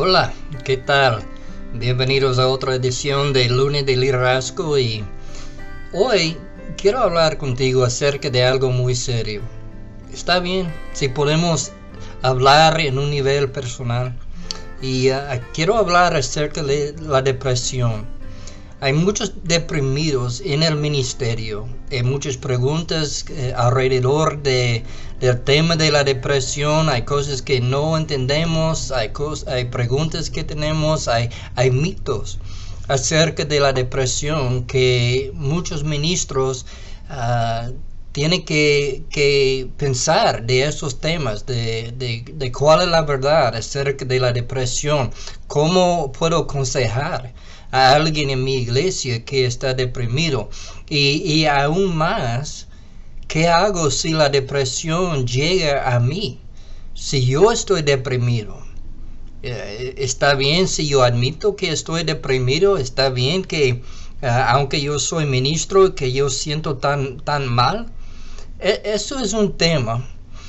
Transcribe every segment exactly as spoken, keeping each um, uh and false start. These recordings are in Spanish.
Hola, ¿qué tal? Bienvenidos a otra edición de Lunes de Liderazgo y hoy quiero hablar contigo acerca de algo muy serio. Está bien si podemos hablar en un nivel personal y uh, quiero hablar acerca de la depresión. Hay muchos deprimidos en el ministerio. Hay muchas preguntas eh, alrededor de, del tema de la depresión. Hay cosas que no entendemos. Hay, cos- hay preguntas que tenemos. Hay, hay mitos acerca de la depresión que muchos ministros uh, tienen que, que pensar de esos temas, de, de, de cuál es la verdad acerca de la depresión. ¿Cómo puedo aconsejar a alguien en mi iglesia que está deprimido? Y, y aún más, ¿qué hago si la depresión llega a mí? Si yo estoy deprimido, eh, ¿está bien si yo admito que estoy deprimido? ¿Está bien que, uh, aunque yo soy ministro, que yo siento tan, tan mal? E- eso es un tema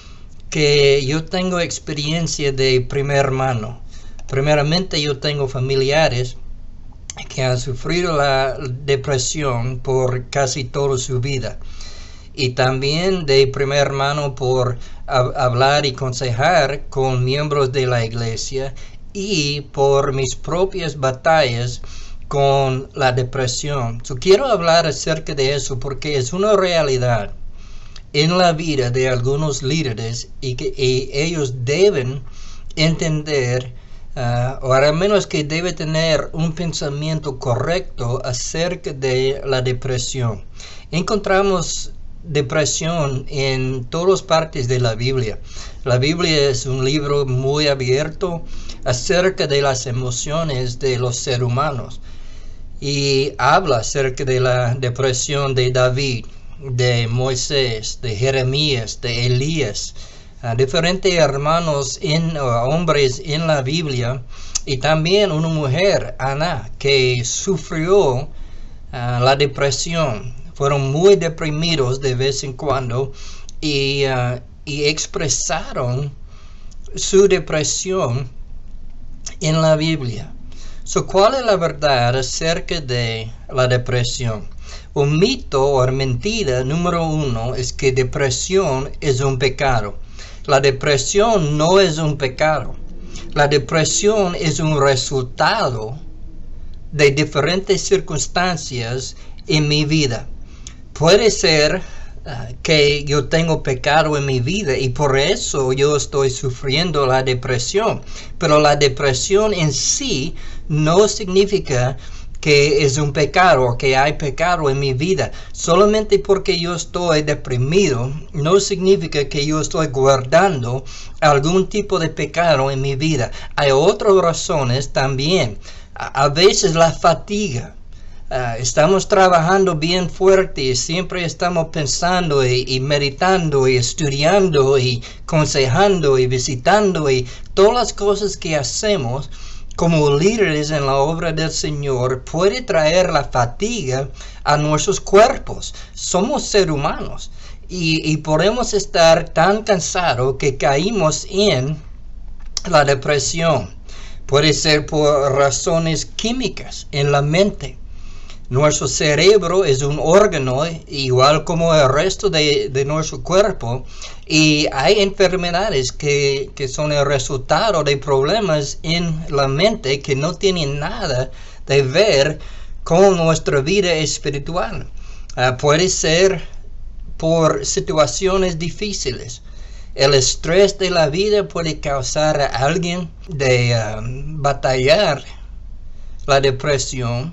que yo tengo experiencia de primera mano. Primeramente, yo tengo familiares que han sufrido la depresión por casi toda su vida. Y también de primera mano por hab- hablar y aconsejar con miembros de la iglesia y por mis propias batallas con la depresión. So, quiero hablar acerca de eso porque es una realidad en la vida de algunos líderes y que y ellos deben entender Uh, o al menos que debe tener un pensamiento correcto acerca de la depresión. Encontramos depresión en todas partes de la Biblia. La Biblia es un libro muy abierto acerca de las emociones de los seres humanos y habla acerca de la depresión de David, de Moisés, de Jeremías, de Elías. Uh, diferentes hermanos, en, uh, hombres en la Biblia, y también una mujer, Ana, que sufrió uh, la depresión. Fueron muy deprimidos de vez en cuando y, uh, y expresaron su depresión en la Biblia. So, ¿cuál es la verdad acerca de la depresión? Un mito o mentira número uno es que depresión es un pecado. La depresión no es un pecado. La depresión es un resultado de diferentes circunstancias en mi vida. Puede ser uh, que yo tengo pecado en mi vida y por eso yo estoy sufriendo la depresión. Pero la depresión en sí no significa que es un pecado o que hay pecado en mi vida. Solamente porque yo estoy deprimido no significa que yo estoy guardando algún tipo de pecado en mi vida. Hay otras razones también. A, a veces la fatiga. Uh, estamos trabajando bien fuerte y siempre estamos pensando y, y meditando y estudiando y aconsejando y visitando y todas las cosas que hacemos como líderes en la obra del Señor puede traer la fatiga a nuestros cuerpos. Somos seres humanos y, y podemos estar tan cansados que caímos en la depresión. Puede ser por razones químicas en la mente. Nuestro cerebro es un órgano igual como el resto de, de nuestro cuerpo y hay enfermedades que, que son el resultado de problemas en la mente que no tienen nada de ver con nuestra vida espiritual. Uh, puede ser por situaciones difíciles. El estrés de la vida puede causar a alguien de uh, batallar la depresión.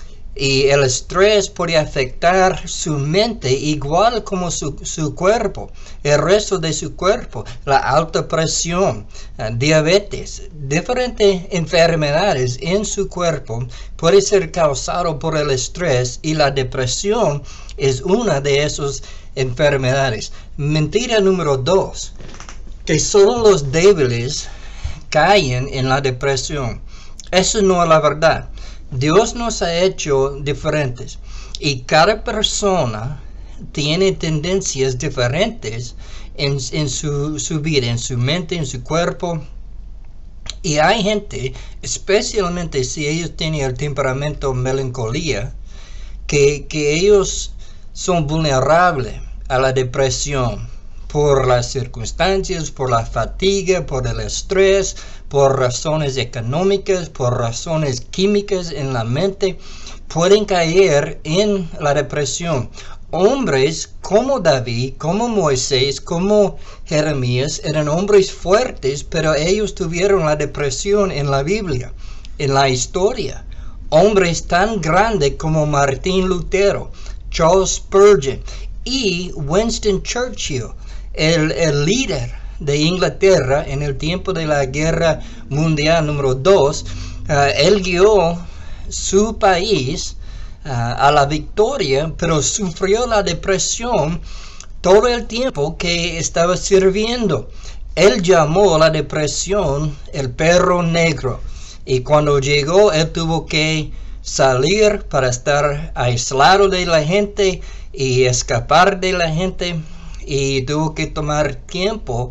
Y el estrés puede afectar su mente igual como su, su cuerpo, el resto de su cuerpo, la alta presión, uh, diabetes, diferentes enfermedades en su cuerpo puede ser causado por el estrés y la depresión es una de esas enfermedades. Mentira número dos, que solo los débiles caen en la depresión. Eso no es la verdad. Dios nos ha hecho diferentes y cada persona tiene tendencias diferentes en, en su, su vida, en su mente, en su cuerpo, Y hay gente, especialmente si ellos tienen el temperamento melancolía, que, que ellos son vulnerables a la depresión por las circunstancias, por la fatiga, por el estrés, por razones económicas, por razones químicas en la mente, pueden caer en la depresión. Hombres como David, como Moisés, como Jeremías, eran hombres fuertes, pero ellos tuvieron la depresión en la Biblia, en la historia. Hombres tan grandes como Martín Lutero, Charles Spurgeon y Winston Churchill, el, el líder de Inglaterra en el tiempo de la Guerra Mundial número dos. Uh, él guió su país Uh, a la victoria, pero sufrió la depresión todo el tiempo que estaba sirviendo. Él llamó a la depresión el perro negro, y cuando llegó él tuvo que salir para estar aislado de la gente y escapar de la gente, y tuvo que tomar tiempo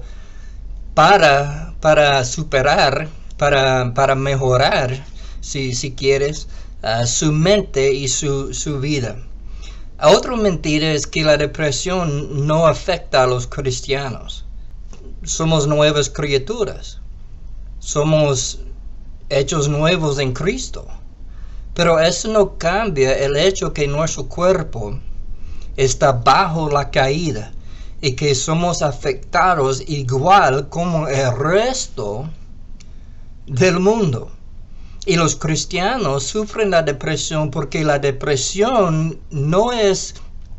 para, para superar, para, para mejorar, si, si quieres, Uh, su mente y su, su vida. Otra mentira es que la depresión no afecta a los cristianos. Somos nuevas criaturas. Somos hechos nuevos en Cristo. Pero eso no cambia el hecho que nuestro cuerpo está bajo la caída y que somos afectados igual como el resto del mundo. Y los cristianos sufren la depresión porque la depresión no es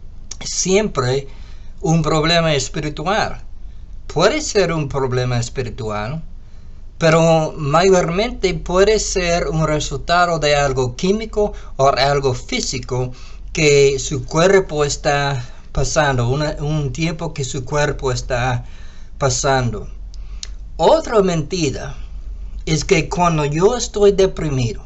siempre un problema espiritual. Puede ser un problema espiritual, pero mayormente puede ser un resultado de algo químico o algo físico que su cuerpo está pasando, una, un tiempo que su cuerpo está pasando. Otra mentira es que cuando yo estoy deprimido,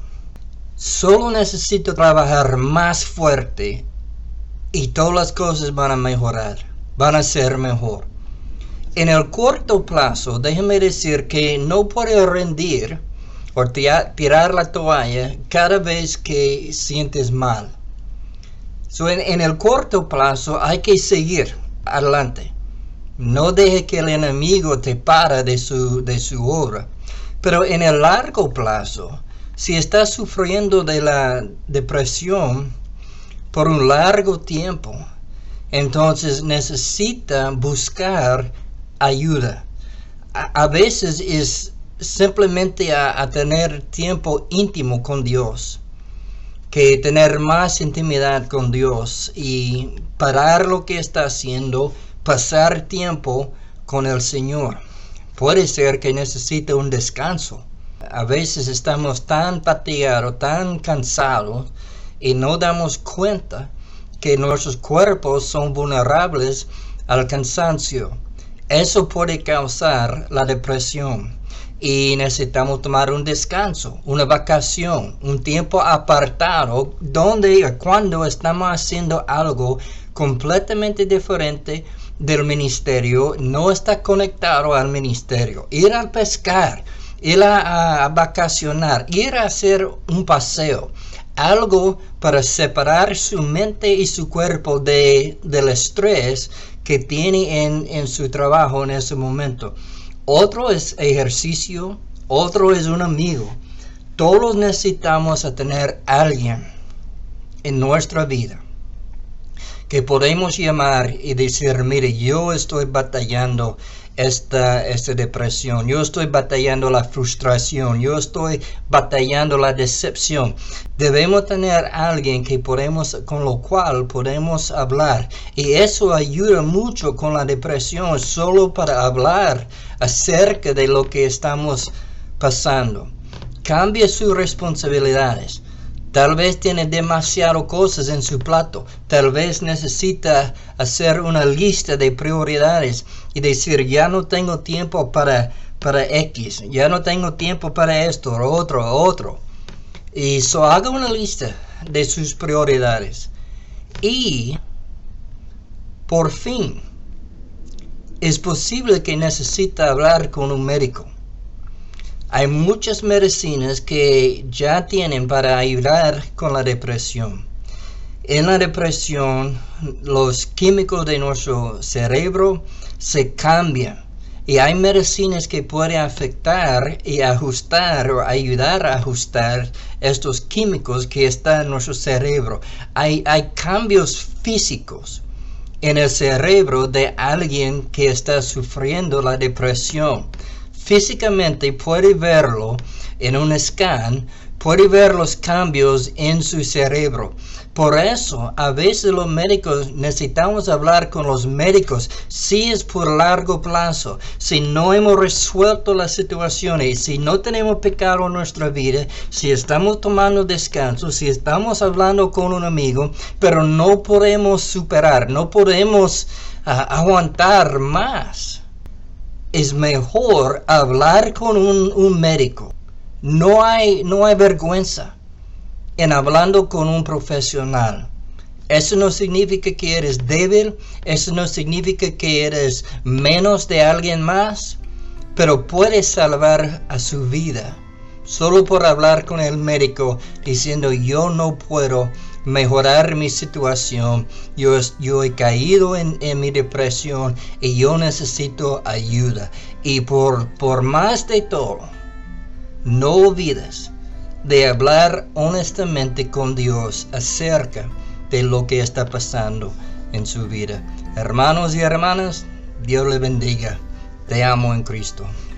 solo necesito trabajar más fuerte y todas las cosas van a mejorar, van a ser mejor. En el corto plazo, déjeme decir que no puedes rendir o tirar la toalla cada vez que sientes mal. So, en, en el corto plazo hay que seguir adelante. No deje que el enemigo te pare de su, de su obra. Pero en el largo plazo, si estás sufriendo de la depresión por un largo tiempo, entonces necesita buscar ayuda. A, a veces es simplemente a, a tener tiempo íntimo con Dios, que tener más intimidad con Dios y parar lo que está haciendo, pasar tiempo con el Señor. Puede ser que necesite un descanso. A veces estamos tan fatigados, tan cansados y no damos cuenta que nuestros cuerpos son vulnerables al cansancio. Eso puede causar la depresión y necesitamos tomar un descanso, una vacación, un tiempo apartado donde o cuando estamos haciendo algo completamente diferente del ministerio, no está conectado al ministerio. Ir a pescar, ir a, a vacacionar, ir a hacer un paseo, algo para separar su mente y su cuerpo de, del estrés que tiene en, en su trabajo en ese momento. Otro es ejercicio, otro es un amigo. Todos necesitamos a tener a alguien en nuestra vida que podemos llamar y decir, mire, yo estoy batallando esta, esta depresión, yo estoy batallando la frustración, yo estoy batallando la decepción. Debemos tener a alguien que podemos, con lo cual podemos hablar, y eso ayuda mucho con la depresión, solo para hablar acerca de lo que estamos pasando. Cambie sus responsabilidades. Tal vez tiene demasiadas cosas en su plato. Tal vez necesita hacer una lista de prioridades y decir, ya no tengo tiempo para, para X, ya no tengo tiempo para esto, o otro, o otro. Y so haga una lista de sus prioridades. Y, por fin, es posible que necesita hablar con un médico. Hay muchas medicinas que ya tienen para ayudar con la depresión. En la depresión, los químicos de nuestro cerebro se cambian. Y hay medicinas que pueden afectar y ajustar o ayudar a ajustar estos químicos que están en nuestro cerebro. Hay, hay cambios físicos en el cerebro de alguien que está sufriendo la depresión. Físicamente puede verlo en un scan, puede ver los cambios en su cerebro. Por eso, a veces los médicos necesitamos hablar con los médicos si es por largo plazo, si no hemos resuelto la situación y si no tenemos pecado en nuestra vida, si estamos tomando descanso, si estamos hablando con un amigo, pero no podemos superar, no podemos uh, aguantar más. Es mejor hablar con un, un médico. No hay, no hay vergüenza en hablando con un profesional. Eso no significa que eres débil, eso no significa que eres menos de alguien más, pero puedes salvar a su vida solo por hablar con el médico diciendo yo no puedo mejorar mi situación, yo, yo he caído en, en mi depresión y yo necesito ayuda. Y por, por más de todo, no olvides de hablar honestamente con Dios acerca de lo que está pasando en su vida. Hermanos y hermanas, Dios les bendiga. Te amo en Cristo.